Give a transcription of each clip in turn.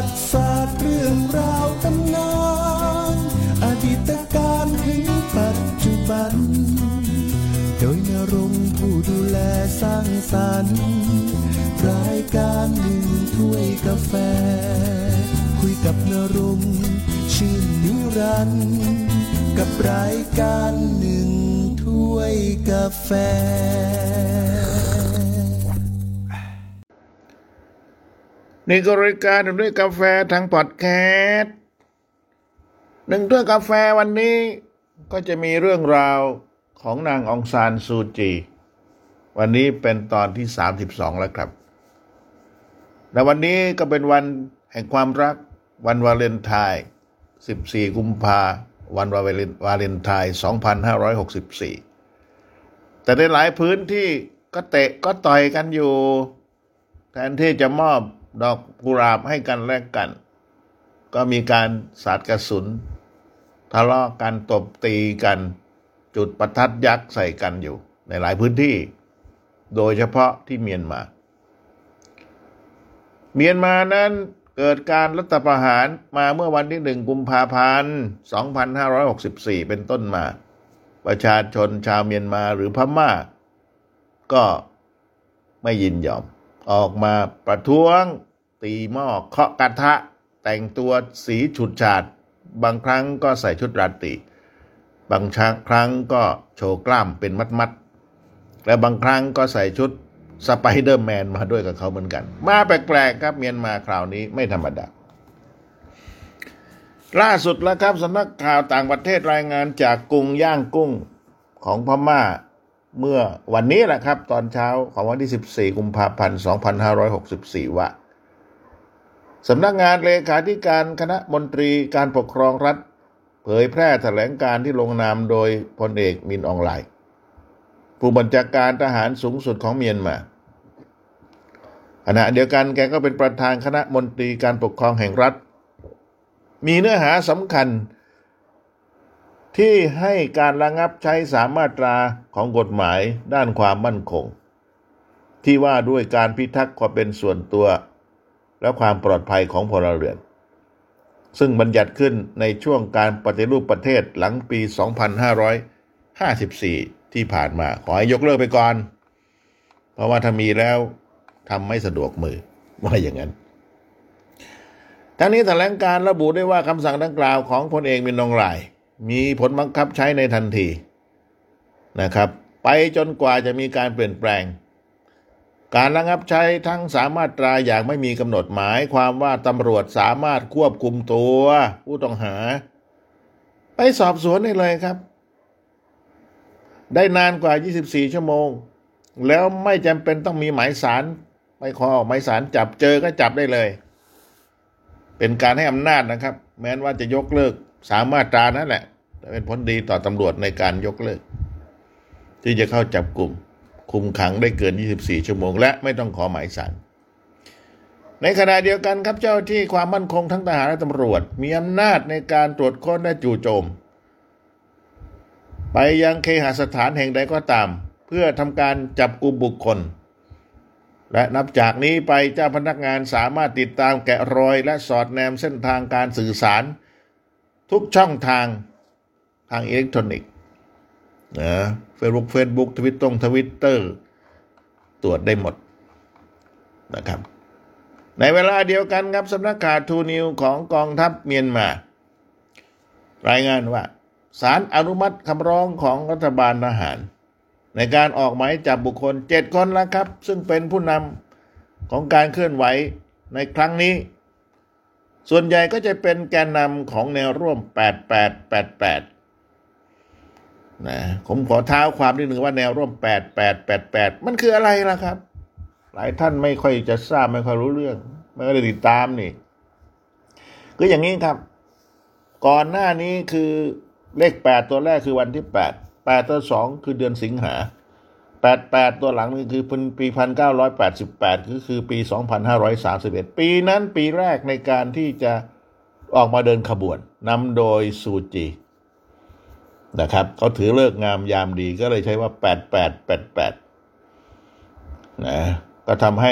ติศาสตร์เรื่องราวตำนานอดีตการถึงปัจจุบันโดยณรงค์ผู้ดูแลสร้างสรรค์รายการหนึ่งถ้วยกาแฟคุยกับณรงค์ชื่นนิรันดร์กับรายการหนึ่งถ้วยกาแฟนี่ก็รายการหนึ่งถ้วยกาแฟทางพอดแคสต์หนึ่งถ้วยกาแฟวันนี้ก็จะมีเรื่องราวของนางองซานซูจีวันนี้เป็นตอนที่32แล้วครับและวันนี้ก็เป็นวันแห่งความรักวันวาเลนไทน์14กุมภาพันธ์วันวาเลนไทน์2564แต่ในหลายพื้นที่ก็เตะก็ต่อยกันอยู่แทนที่จะมอบดอกกุหลาบให้กันและกันก็มีการสาดกระสุนทะเลาะกันตบตีกันจุดประทัดยักษ์ใส่กันอยู่ในหลายพื้นที่โดยเฉพาะที่เมียนมานั้นเกิดการรัฐประหารมาเมื่อวันที่1กุมภาพันธ์2564เป็นต้นมาประชาชนชาวเมียนมาหรือพม่าก็ไม่ยินยอมออกมาประท้วงตีหม้อเคาะกระทะแต่งตัวสีฉูดฉาดบางครั้งก็ใส่ชุดราตรีบางครั้งก็โชว์กล้ามเป็นมัดๆและบางครั้งก็ใส่ชุดสไปเดอร์แมนมาด้วยกับเขาเหมือนกันมาแปลกๆครับเมียนมาคราวนี้ไม่ธรรมดาล่าสุดแล้วครับสำนักข่าวต่างประเทศรายงานจากกรุงย่างกุ้งของพม่าเมื่อวันนี้แหละครับตอนเช้าของวันที่14กุมภาพันธ์2564ว่าสำนักงานเลขาธิการคณะมนตรีการปกครองรัฐเผยแพร่แถลงการณ์ที่ลงนามโดยพลเอกมินอองไลน์ผู้บัญชาการทหารสูงสุดของเมียนมาขณะเดียวกันแกก็เป็นประธานคณะมนตรีการปกครองแห่งรัฐมีเนื้อหาสำคัญที่ให้การระงับใช้3มาตราของกฎหมายด้านความมั่นคงที่ว่าด้วยการพิทักษ์ความเป็นส่วนตัวและความปลอดภัยของพลเรือนซึ่งบัญญัติขึ้นในช่วงการปฏิรูปประเทศหลังปี2554ที่ผ่านมาขอให้ยกเลิกไปก่อนเพราะว่าถ้ามีแล้วทำไม่สะดวกมือว่าอย่างนั้นทั้งนี้แถลงการระบุได้ว่าคำสั่งดังกล่าวของพลเอกมินอองไลน์มีผลบังคับใช้ในทันทีนะครับไปจนกว่าจะมีการเปลี่ยนแปลงการระงับใช้ทั้ง3มาตราอย่างไม่มีกำหนดหมายความว่าตำรวจสามารถควบคุมตัวผู้ต้องหาไปสอบสวนได้เลยครับได้นานกว่า24ชั่วโมงแล้วไม่จำเป็นต้องมีหมายศาลไปขอออกหมายศาลจับเจอก็จับได้เลยเป็นการให้อำนาจนะครับแม้ว่าจะยกเลิก3มาตรานั่นแหละแต่เป็นผลดีต่อตำรวจในการยกเลิกที่จะเข้าจับกลุ่มคุมขังได้เกิน24ชั่วโมงและไม่ต้องขอหมายศาลในขณะเดียวกันครับเจ้าที่ความมั่นคงทั้งทหารและตำรวจมีอำนาจในการตรวจค้นและจู่โจมไปยังเคหสถานแห่งใดก็ตามเพื่อทำการจับกุมบุคคลและนับจากนี้ไปเจ้าพนักงานสามารถติดตามแกะรอยและสอดแนมเส้นทางการสื่อสารทุกช่องทางอิเล็กทรอนิกส์นะเฟซบุ๊กทวิตเตอร์ตรวจได้หมดนะครับในเวลาเดียวกันครับสำนักข่าวทูนิวของกองทัพเมียนมารายงานว่าศาลอนุมัติคำร้องของรัฐบาลทหารในการออกหมายจับบุคคล7คนแล้วครับซึ่งเป็นผู้นำของการเคลื่อนไหวในครั้งนี้ส่วนใหญ่ก็จะเป็นแกนนำของแนวร่วม8888นะผมขอเท้าความนิดนึงว่าแนวร่วม8888มันคืออะไรล่ะครับหลายท่านไม่ค่อยจะทราบไม่ค่อยรู้เรื่องไม่ได้ติดตามนี่คืออย่างนี้ครับก่อนหน้านี้คือเลข8ตัวแรกคือวันที่8ตัว2คือเดือนสิงหา88ตัวหลังนี่คือปี1988คือปี2531ปีนั้นปีแรกในการที่จะออกมาเดินขบวนนำโดยซูจีนะครับเขาถือเลิกษ์งามยามดีก็เลยใช้ว่า8888นะก็ทำให้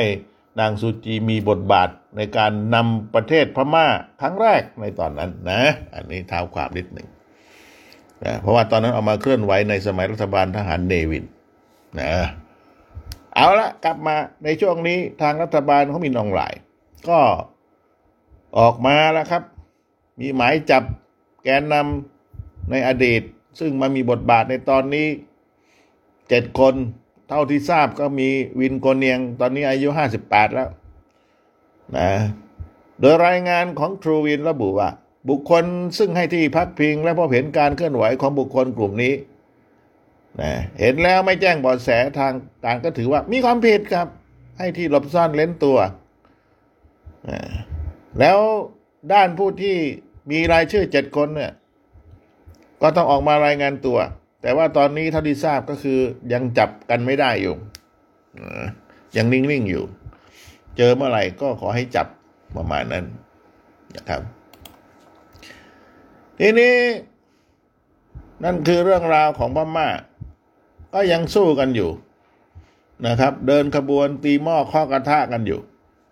นางซูจีมีบทบาทในการนำประเทศพม่าครั้งแรกในตอนนั้นนะอันนี้เท้าความนิดหนึ่งนะเพราะว่าตอนนั้นเอามาเคลื่อนไหวในสมัยรัฐบาลทหารเนวินนะเอาละกลับมาในช่วงนี้ทางรัฐบาลเขามีนองหลายก็ออกมาแล้วครับมีหมายจับแกนนำในอดีตซึ่งมามีบทบาทในตอนนี้7 คนเท่าที่ทราบก็มีวินโกเนียงตอนนี้อายุ58แล้วนะโดยรายงานของทรูวินระบุว่าบุคคลซึ่งให้ที่พักพิงและพบเห็นการเคลื่อนไหวของบุคคลกลุ่มนี้นะเห็นแล้วไม่แจ้งเบาะแสทางการก็ถือว่ามีความผิดครับให้ที่หลบซ่อนเร้นตัวนะแล้วด้านผู้ที่มีรายชื่อ7 คนเนี่ยก็ต้องออกมารายงานตัวแต่ว่าตอนนี้เท่าที่ทราบก็คือยังจับกันไม่ได้อยู่ยังนิ่งๆอยู่เจอเมื่อไหร่ก็ขอให้จับประมาณนั้นนะครับทีนี้นั่นคือเรื่องราวของพม่าก็ยังสู้กันอยู่นะครับเดินขบวนตีหม้อข้อกระทะกันอยู่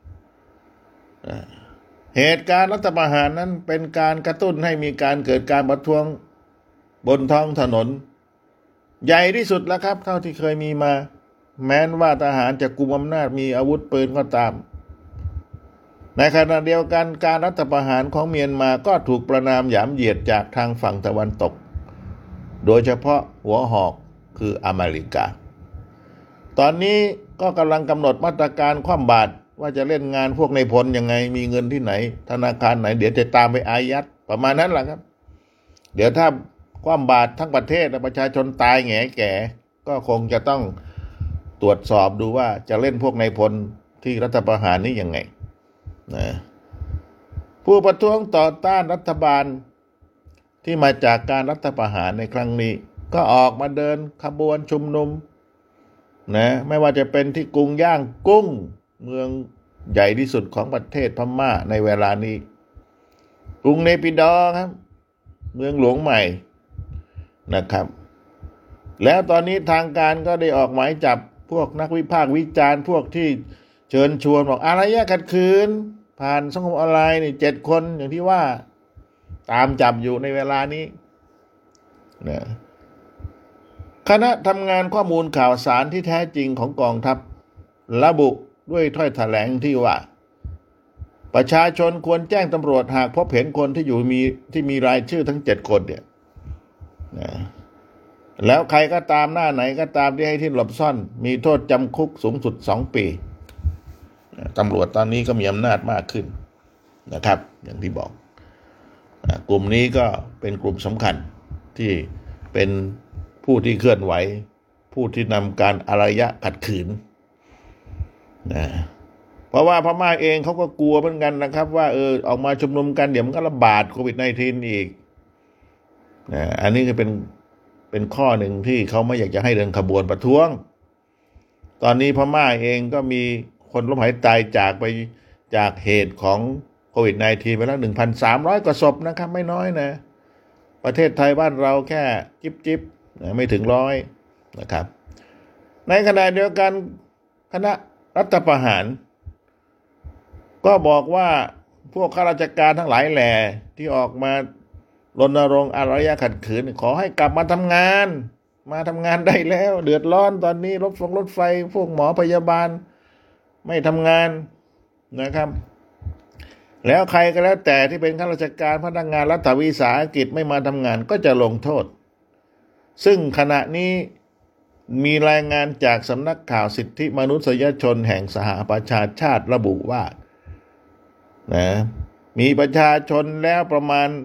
เหตุการณ์รัฐประหารนั้นเป็นการกระตุ้นให้มีการเกิดการประท้วงบนท้องถนนใหญ่ที่สุดแล้วครับเท่าที่เคยมีมาแม้นว่าทหารจะกุมอำนาจมีอาวุธปืนก็ตามในขณะเดียวกันการรัฐประหารของเมียนมาก็ถูกประณามหยามเหยียดจากทางฝั่งตะวันตกโดยเฉพาะหัวหอกคืออเมริกาตอนนี้ก็กำลังกำหนดมาตรการคว่ำบาตรว่าจะเล่นงานพวกในพลยังไงมีเงินที่ไหนธนาคารไหนเดี๋ยวจะตามไปอายัดประมาณนั้นแหละครับเดี๋ยวถ้าคว่ำบาตรทั้งประเทศและประชาชนตายแง่แก่ก็คงจะต้องตรวจสอบดูว่าจะเล่นพวกในพลที่รัฐประหารนี้ยังไงนะผู้ประท้วงต่อต้านรัฐบาลที่มาจากการรัฐประหารในครั้งนี้ก็ออกมาเดินขบวนชุมนุมนะไม่ว่าจะเป็นที่กรุงย่างกุ้งเมืองใหญ่ที่สุดของประเทศพม่าในเวลานี้กรุงเนปิดอร์ครับเมืองหลวงใหม่นะครับแล้วตอนนี้ทางการก็ได้ออกหมายจับพวกนักวิพากษ์วิจารณ์พวกที่เชิญชวนบอกอารยะขัดขืนผ่านสังคมออนไลน์นี่7 คนอย่างที่ว่าตามจับอยู่ในเวลานี้นะคณะทำงานข้อมูลข่าวสารที่แท้จริงของกองทัพระบุด้วยถ้อยแถลงที่ว่าประชาชนควรแจ้งตำรวจหากพบเห็นคนที่มีรายชื่อทั้ง7 คนเนี่ยนะแล้วใครก็ตามหน้าไหนก็ตามที่ให้ที่หลบซ่อนมีโทษจำคุกสูงสุด2 ปีตำรวจตอนนี้ก็มีอำนาจมากขึ้นนะครับอย่างที่บอกกลุ่มนี้ก็เป็นกลุ่มสำคัญที่เป็นผู้ที่เคลื่อนไหวผู้ที่นำการอารยะขัดขืนนะเพราะว่าพม่าเองเขาก็กลัวเหมือนกันนะครับว่าออกมาชุมนุมกันเดี๋ยวมันก็ระบาดโควิด-19 อีกนะอันนี้ก็เป็นข้อหนึ่งที่เขาไม่อยากจะให้เดินขบวนประท้วงตอนนี้พม่าเองก็มีคนล้มหายตายจากไปจากเหตุของโควิด-19 ไปแล้ว 1,300 กว่าศพนะครับไม่น้อยนะประเทศไทยบ้านเราแค่จิ๊บๆไม่ถึง100นะครับในขณะเดียวกันคณะรัฐประหารก็บอกว่าพวกข้าราชการทั้งหลายแหล่ที่ออกมารณรงค์อารยะขัดขืนขอให้กลับมาทำงานได้แล้วเดือดร้อนตอนนี้รถไฟพวกหมอพยาบาลไม่ทำงานนะครับแล้วใครก็แล้วแต่ที่เป็นข้าราชการพนักงานรัฐวิสาหกิจไม่มาทำงานก็จะลงโทษซึ่งขณะนี้มีรายงานจากสำนักข่าวสิทธิมนุษยชนแห่งสหประชาชาติระบุว่านะมีประชาชนแล้วประมาณ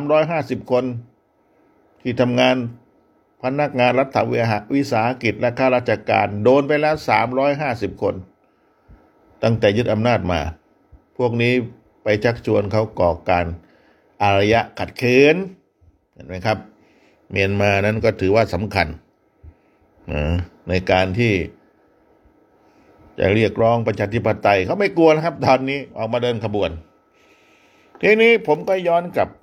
350 คนที่ทำงานพนักงานรัฐวิสาหกิจและข้าราชการโดนไปแล้ว350 คนตั้งแต่ยึดอำนาจมาพวกนี้ไปชักชวนเขาก่อการอารยะขัดขืนเห็นไหมครับเมียนมานั้นก็ถือว่าสำคัญในการที่จะเรียกร้องประชาธิปไตยเขาไม่กลัวนะครับตอนนี้ออกมาเดินขบวนทีนี้ผมก็ย้อนกลับ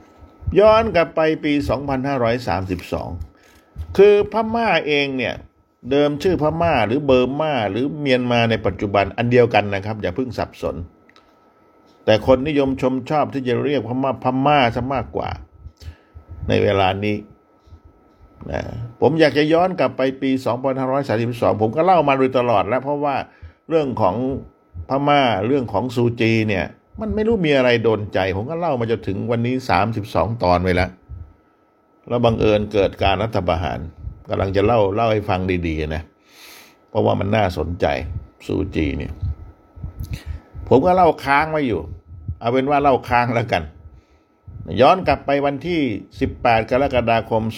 ไปปี 2532 คือพม่าเองเนี่ยเดิมชื่อพม่าหรือเบอร์มาหรือเมียนมาในปัจจุบันอันเดียวกันนะครับอย่าเพิ่งสับสนแต่คนนิยมชมชอบที่จะเรียกพม่าซะมากกว่าในเวลานี้นะผมอยากจะย้อนกลับไปปี2532ผมก็เล่ามาโดยตลอดแล้วเพราะว่าเรื่องของพม่าเรื่องของซูจีเนี่ยมันไม่รู้มีอะไรโดนใจผมก็เล่ามาจนถึงวันนี้32ตอนไปแล้วบังเอิญเกิดการรัฐประหารกำลังจะเล่าให้ฟังดีๆนะเพราะว่ามันน่าสนใจซูจีเนี่ยผมก็เล่าค้างไว้อยู่เอาเป็นว่าเล่าค้างแล้วกันย้อนกลับไปวันที่18กรกฎาคม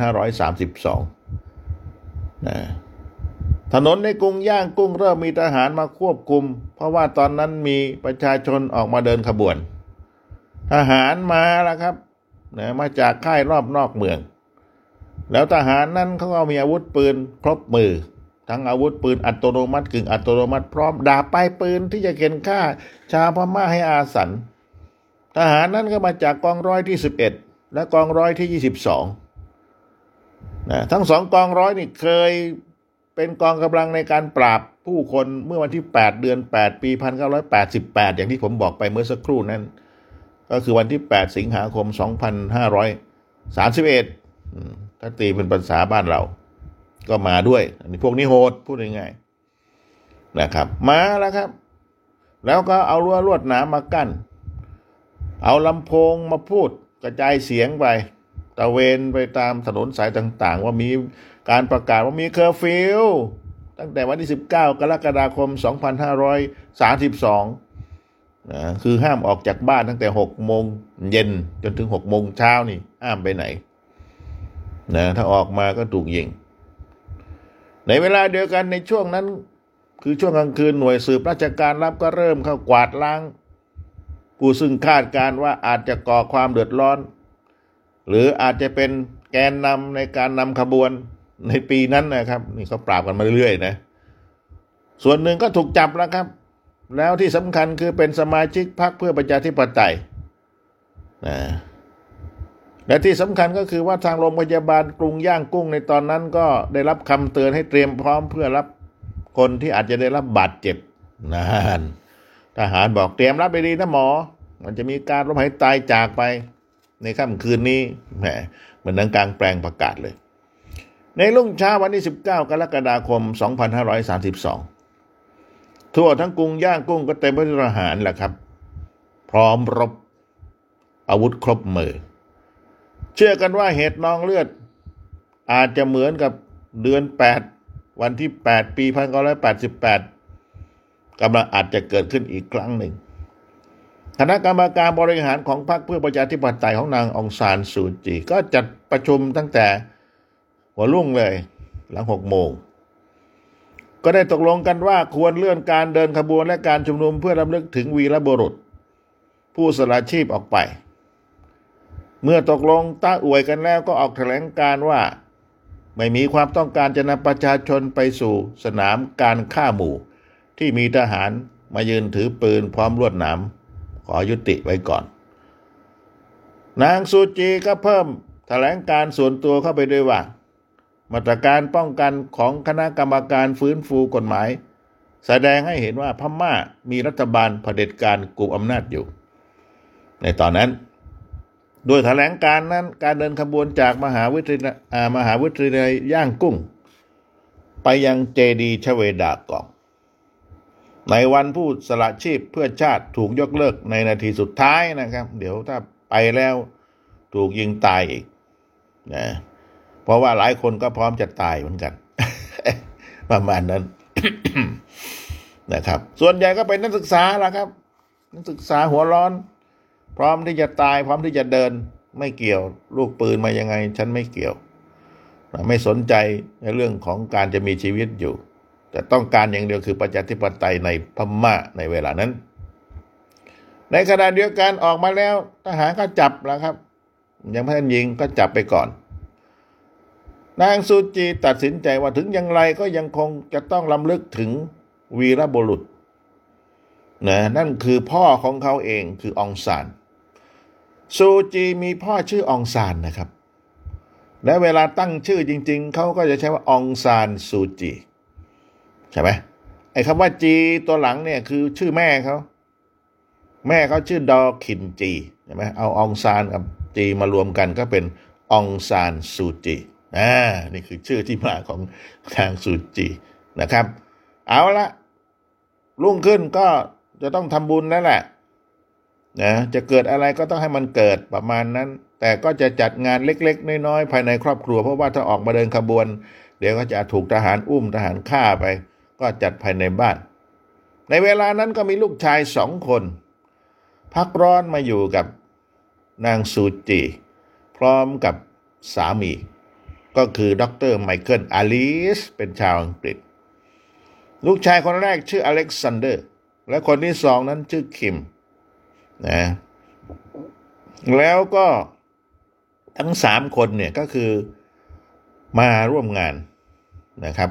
2532นะถนนในกรุงย่างกุ้งเริ่มมีทหารมาควบคุมเพราะว่าตอนนั้นมีประชาชนออกมาเดินขบวนทหารมาแล้วครับนะมาจากค่ายรอบนอกเมืองแล้วทหารนั้นเขาก็มีอาวุธปืนครบมือทั้งอาวุธปืนอัตโนมัติกึ่งอัตโนมัติพร้อมดาบปลายปืนที่จะเข็นฆ่าชาวพม่าให้อาสันทหารนั้นก็มาจากกองร้อยที่11และกองร้อยที่22นะทั้งสองกองร้อยนี่เคยเป็นกองกำลังในการปราบผู้คนเมื่อวันที่8เดือน8ปี1988อย่างที่ผมบอกไปเมื่อสักครู่นั้นก็คือวันที่8สิงหาคม2531ถ้าตีเป็นภาษาบ้านเราก็มาด้วยอันนี้พวกนี้โหดพูดง่ายๆนะครับมาแล้วครับแล้วก็เอารั้วลวดหนามมากั้นเอาลำโพงมาพูดกระจายเสียงไปตะเวนไปตามถนนสายต่างๆว่ามีการประกาศว่ามีเคอร์ฟิวตั้งแต่วันที่19กรกฎาคม2532คือห้ามออกจากบ้านตั้งแต่6โมงเย็นจนถึง6โมงเช้านี่ห้ามไปไหนนะถ้าออกมาก็ถูกยิงในเวลาเดียวกันในช่วงนั้นคือช่วงกลางคืนหน่วยสืบราชการลับก็เริ่มเข้ากวาดล้างผู้ซึ่งคาดการว่าอาจจะก่อความเดือดร้อนหรืออาจจะเป็นแกนนำในการนำขบวนในปีนั้นนะครับนี่เขาปราบกันมาเรื่อยๆนะส่วนหนึ่งก็ถูกจับแล้วครับแล้วที่สำคัญคือเป็นสมาชิกพรรคเพื่อประชาธิปไตยนะและที่สำคัญก็คือว่าทางโรงพยาบาลกรุงย่างกุ้งในตอนนั้นก็ได้รับคำเตือนให้เตรียมพร้อมเพื่อรับคนที่อาจจะได้รับบาดเจ็บนั่นทหารบอกเตรียมรับไปดีนะหมอมันจะมีการล้มหายตายจากไปในค่ำคืนนี้แหมเหมือนนังกลางแปลงประกาศเลยในรุ่งเช้าวันที่19กรกฎาคม2532ทั่วทั้งกรุงย่างกุ้งก็เต็มไปด้วยทหารแหละครับพร้อมรบอาวุธครบมือเชื่อกันว่าเหตุนองเลือดอาจจะเหมือนกับเดือน8วันที่8ปี1988กำลังอาจจะเกิดขึ้นอีกครั้งหนึ่งคณะกรรมการบริหารของพรรคเพื่อประชาธิปไตยของนางองซานซูจีก็จัดประชุมตั้งแต่หัวรุ่งเลยหลัง6 โมงก็ได้ตกลงกันว่าควรเลื่อนการเดินขบวนและการชุมนุมเพื่อรำลึกถึงวีรบุรุษผู้สละชีพออกไปเมื่อตกลงต้าอวยกันแล้วก็ออกแถลงการว่าไม่มีความต้องการจะนำประชาชนไปสู่สนามการฆ่าหมู่ที่มีทหารมายืนถือปืนพร้อมลวดหนามขอยุติไว้ก่อนนางซูจีก็เพิ่มแถลงการส่วนตัวเข้าไปด้วยว่ามาตรการป้องกันของคณะกรรมการฟื้นฟูกฎหมายแสดงให้เห็นว่าพม่ามีรัฐบาลเผด็จการกุมอำนาจอยู่ในตอนนั้นโดยแถลงการนั้นการเดินขบวนจากมหาวิทยาลัยย่างกุ้งไปยังเจดีย์ชเวดากองในวันผู้สละชีพเพื่อชาติถูกยกเลิกในนาทีสุดท้ายนะครับเดี๋ยวถ้าไปแล้วถูกยิงตายอีกนะเพราะว่าหลายคนก็พร้อมจะตายเหมือนกัน ประมาณนั้น นะครับส่วนใหญ่ก็เป็นนักศึกษาล่ะครับนักศึกษาหัวร้อนพร้อมที่จะตายพร้อมที่จะเดินไม่เกี่ยวลูกปืนมายังไงฉันไม่เกี่ยวไม่สนใจในเรื่องของการจะมีชีวิตอยู่แต่ต้องการอย่างเดียวคือประชาธิปไตยในพม่าในเวลานั้นในขณะเดียวกันออกมาแล้วทหารก็จับแล้วครับยังไม่ทันยิงก็จับไปก่อนนางซูจีตัดสินใจว่าถึงอย่างไรก็ยังคงจะต้องรำลึกถึงวีรบุรุษนั่นคือพ่อของเขาเองคือองซานซูจีมีพ่อชื่อองซานนะครับและเวลาตั้งชื่อจริงๆเขาก็จะใช้ว่าองซานซูจีใช่ไหมไอ้คำว่าจีตัวหลังเนี่ยคือชื่อแม่เขาชื่อดอคินจีใช่ไหมเอาองซานกับจีมารวมกันก็เป็นองซานซูจีนี่คือชื่อที่มาของนางซูจีนะครับเอาละรุ่งขึ้นก็จะต้องทำบุญแล้วแหละนะจะเกิดอะไรก็ต้องให้มันเกิดประมาณนั้นแต่ก็จะจัดงานเล็กๆน้อยๆภายในครอบครัวเพราะว่าถ้าออกมาเดินขบวนเดี๋ยวก็จะถูกทหารอุ้มทหารฆ่าไปก็จัดภายในบ้านในเวลานั้นก็มีลูกชาย2 คนพักร้อนมาอยู่กับนางซูจีพร้อมกับสามีก็คือดร.ไมเคิลอาลิสเป็นชาวอังกฤษลูกชายคนแรกชื่ออเล็กซานเดอร์และคนที่2นั้นชื่อคิมนะแล้วก็ทั้ง3 คนเนี่ยก็คือมาร่วมงานนะครับ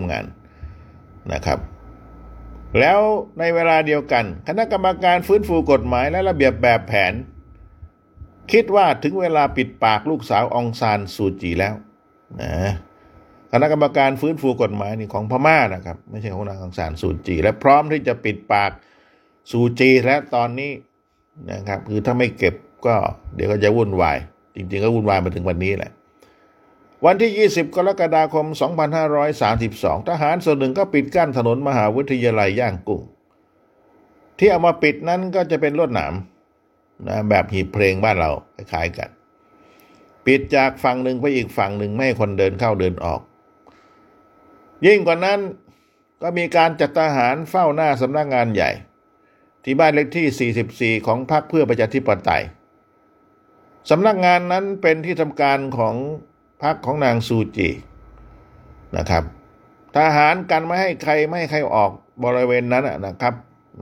แล้วในเวลาเดียวกันคณะกรรมการฟื้นฟูกฎหมายและระเบียบแบบแผนคิดว่าถึงเวลาปิดปากลูกสาวองซานซูจีแล้วนะคณะกรรมการฟื้นฟูกฎหมายนี่ของพม่านะครับไม่ใช่ของนางองซานซูจีและพร้อมที่จะปิดปากซูจีและตอนนี้นะครับคือถ้าไม่เก็บก็เดี๋ยวก็จะวุ่นวายจริงๆก็วุ่นวายมาถึงวันนี้แหละวันที่20 กรกฎาคม 2532ทหารส่วนหนึ่งก็ปิดกั้นถนนมหาวิทยาลัยย่างกุ้งที่เอามาปิดนั้นก็จะเป็นลวดหนามนะแบบหีบเพลงบ้านเราคล้ายๆกันปิดจากฝั่งหนึ่งไปอีกฝั่งหนึ่งไม่ให้คนเดินเข้าเดินออกยิ่งกว่านั้นก็มีการจัดทหารเฝ้าหน้าสำนักงานใหญ่ที่บ้านเลขที่44ของพรรคเพื่อประชาธิปไตยสำนักงานนั้นเป็นที่ทำการของพรรคของนางซูจีนะครับทหารกันไม่ให้ใครออกบริเวณนั้นนะครับ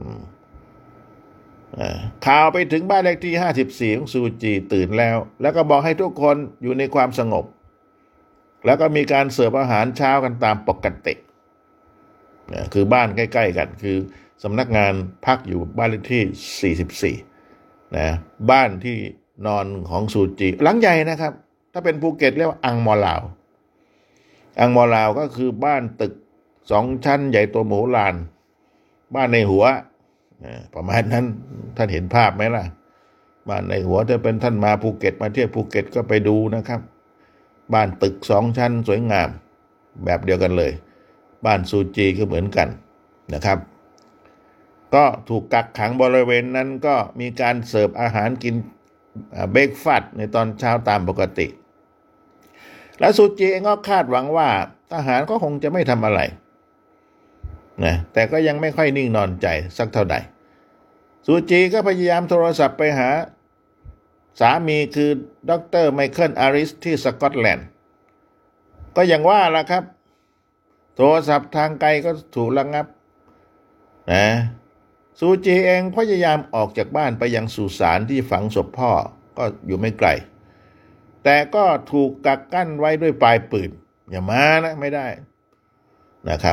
ข่าวไปถึงบ้านเลขที่54ของซูจีตื่นแล้วก็บอกให้ทุกคนอยู่ในความสงบแล้วก็มีการเสิร์ฟอาหารเช้ากันตามปกติคือบ้านใกล้ๆกันคือสำนักงานพักอยู่บ้านเลขที่44นะบ้านที่นอนของซูจีหลังใหญ่นะครับถ้าเป็นภูเก็ตเรียกว่าอังมอลาวก็คือบ้านตึก2 ชั้นใหญ่โตมโหฬารบ้านในหัวประมาณนั้นท่านเห็นภาพไหมล่ะบ้านในหัวถ้าเป็นท่านมาภูเก็ตมาเที่ยวภูเก็ตก็ไปดูนะครับบ้านตึก2 ชั้นสวยงามแบบเดียวกันเลยบ้านซูจีก็เหมือนกันนะครับก็ถูกกักขังบริเวณนั้นก็มีการเสิร์ฟอาหารกินเบรกฟาสต์ในตอนเช้าตามปกติและซูจีเองก็คาดหวังว่าทหารก็คงจะไม่ทำอะไรนะแต่ก็ยังไม่ค่อยนิ่งนอนใจสักเท่าใดซูจีก็พยายามโทรศัพท์ไปหาสามีคือดร.ไมเคิลอาริสที่สกอตแลนด์ก็อย่างว่าล่ะครับโทรศัพท์ทางไกลก็ถูกระงับนะซูจีเองพยายามออกจากบ้านไปยังสุสานที่ฝังศพพ่อก็อยู่ไม่ไกลแต่ก็ถูกกักกั้นไว้ด้วยปลายปืนอย่ามานะไม่ได้นะครับ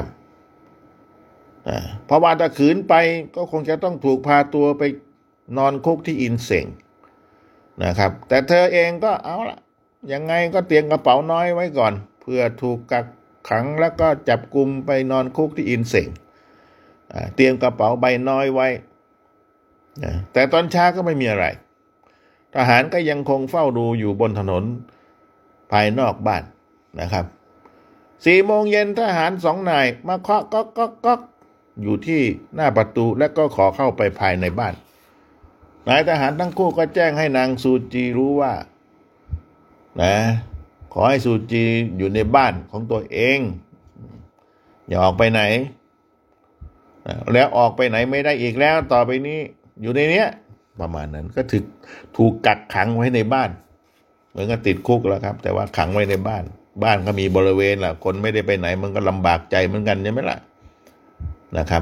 เพราะว่าถ้าขืนไปก็คงจะต้องถูกพาตัวไปนอนคุกที่อินเสงนะครับแต่เธอเองก็เอาละยังไงก็เตรียมกระเป๋าน้อยไว้ก่อนเพื่อถูกกักขังแล้วก็จับกุมไปนอนคุกที่อินเสงเตรียมกระเป๋าใบน้อยไว้แต่ตอนเช้าก็ไม่มีอะไรทหารก็ยังคงเฝ้าดูอยู่บนถนนภายนอกบ้านนะครับ4 โมงเย็นทหาร2 นายมาเคาะก๊อกอยู่ที่หน้าประตูและก็ขอเข้าไปภายในบ้านนายทหารทั้งคู่ก็แจ้งให้นางซูจีรู้ว่าขอให้ซูจีอยู่ในบ้านของตัวเองอย่าออกไปไหนแล้วออกไปไหนไม่ได้อีกแล้วต่อไปนี้อยู่ในเนี้ยประมาณนั้นก็ถูกกักขังไว้ในบ้านเหมือนกับติดคุกแล้วครับแต่ว่าขังไว้ในบ้านก็มีบริเวณล่ะคนไม่ได้ไปไหนมันก็ลำบากใจเหมือนกันใช่ไหมล่ะนะครับ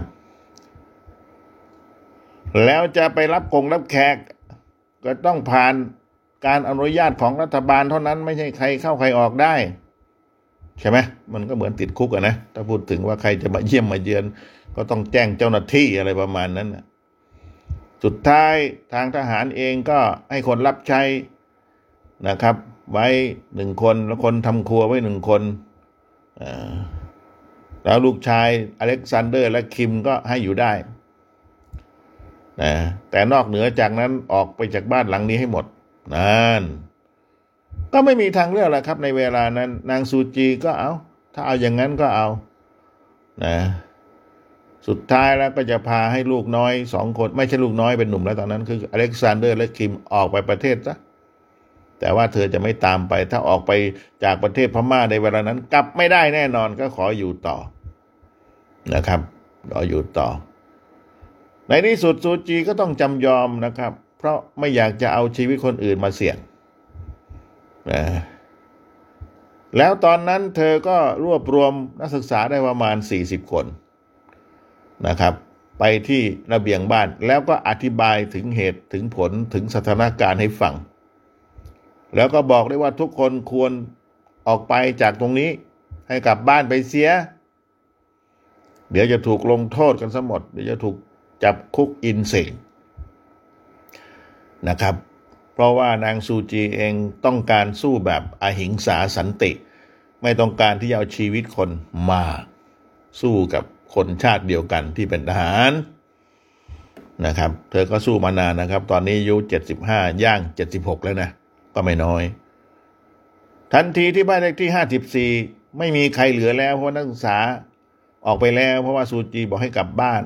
แล้วจะไปรับแขกก็ต้องผ่านการอนุญาตของรัฐบาลเท่านั้นไม่ใช่ใครเข้าใครออกได้ใช่ไหมมันก็เหมือนติดคุกนะถ้าพูดถึงว่าใครจะมาเยี่ยมมาเยือนก็ต้องแจ้งเจ้าหน้าที่อะไรประมาณนั้นสุดท้ายทางทหารเองก็ให้คนรับใช้นะครับไว้1 คนแล้วคนทำครัวไว้1 คนแล้วลูกชายอเล็กซานเดอร์และคิมก็ให้อยู่ได้นะแต่นอกเหนือจากนั้นออกไปจากบ้านหลังนี้ให้หมดนั่นก็ไม่มีทางเลือกแล้วครับในเวลานั้นนางซูจีก็เอาถ้าเอาอย่างนั้นก็เอานะสุดท้ายแล้วก็จะพาให้ลูกน้อย2 คนไม่ใช่ลูกน้อยเป็นหนุ่มแล้วตอนนั้นคืออเล็กซานเดอร์และคิมออกไปประเทศซะแต่ว่าเธอจะไม่ตามไปถ้าออกไปจากประเทศพม่าในเวลานั้นกลับไม่ได้แน่นอนก็ขออยู่ต่อนะครับขออยู่ต่อในที่สุดซูจีก็ต้องจำยอมนะครับเพราะไม่อยากจะเอาชีวิตคนอื่นมาเสี่ยงนะแล้วตอนนั้นเธอก็รวบรวมนักศึกษาได้ประมาณ40 คนนะครับไปที่ระเบียงบ้านแล้วก็อธิบายถึงเหตุถึงผลถึงสถานการณ์ให้ฟังแล้วก็บอกได้ว่าทุกคนควรออกไปจากตรงนี้ให้กลับบ้านไปเสียเดี๋ยวจะถูกลงโทษกันซะหมดเดี๋ยวจะถูกจับคุกอินเสงนะครับเพราะว่านางซูจีเองต้องการสู้แบบอหิงสาสันติไม่ต้องการที่จะเอาชีวิตคนมาสู้กับคนชาติเดียวกันที่เป็นทหารนะครับเธอก็สู้มานานนะครับตอนนี้อายุ75ย่าง76แล้วนะก็ไม่น้อยทันทีที่บ้านเลขที่54ไม่มีใครเหลือแล้วเพราะนักศึกษาออกไปแล้วเพราะว่าซูจีบอกให้กลับบ้าน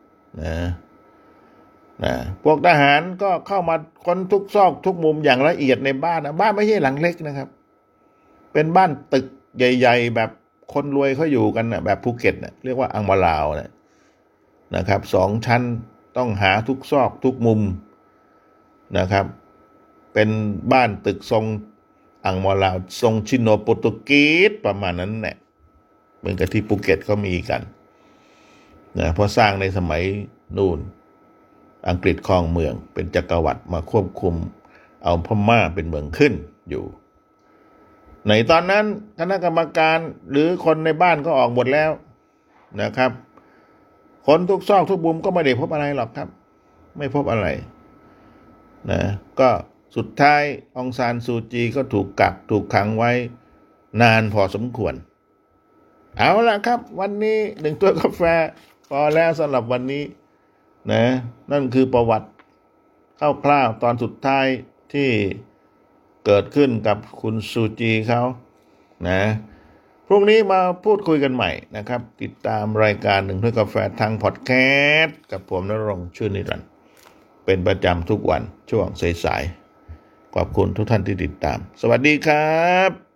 นะพวกทหารก็เข้ามาค้นทุกซอกทุกมุมอย่างละเอียดในบ้านนะบ้านไม่ใช่หลังเล็กนะครับเป็นบ้านตึกใหญ่ๆแบบคนรวยเขาอยู่กันนะแบบภูเก็ตนะเรียกว่าอังมาลาวนะครับ2 ชั้นต้องหาทุกซอกทุกมุมนะครับเป็นบ้านตึกทรงอังมาลาวทรงชิโนโปรตุกีสประมาณนั้นแหละเหมือนกับที่ภูเก็ตเขามีกันนะเพราะสร้างในสมัยนู่นอังกฤษครองเมืองเป็นจักรวรรดิมาควบคุมเอาพม่าเป็นเมืองขึ้นอยู่ในตอนนั้นคณะกรรมการหรือคนในบ้านก็ออกหมดแล้วนะครับคนทุกซอกทุกมุมก็ไม่ได้พบอะไรหรอกครับไม่พบอะไรนะก็สุดท้ายองซานซูจีก็ถูกกักถูกขังไว้นานพอสมควรเอาล่ะครับวันนี้1 ถ้วยกาแฟพอแล้วสำหรับวันนี้นะนั่นคือประวัติคร่าวๆตอนสุดท้ายที่เกิดขึ้นกับคุณซูจีเขานะพรุ่งนี้มาพูดคุยกันใหม่นะครับติดตามรายการ1 ถ้วยกาแฟทางพอดแคสต์กับผมณรงค์ ชื่นนิรันดร์เป็นประจำทุกวันช่วงสายๆขอบคุณทุกท่านที่ติดตามสวัสดีครับ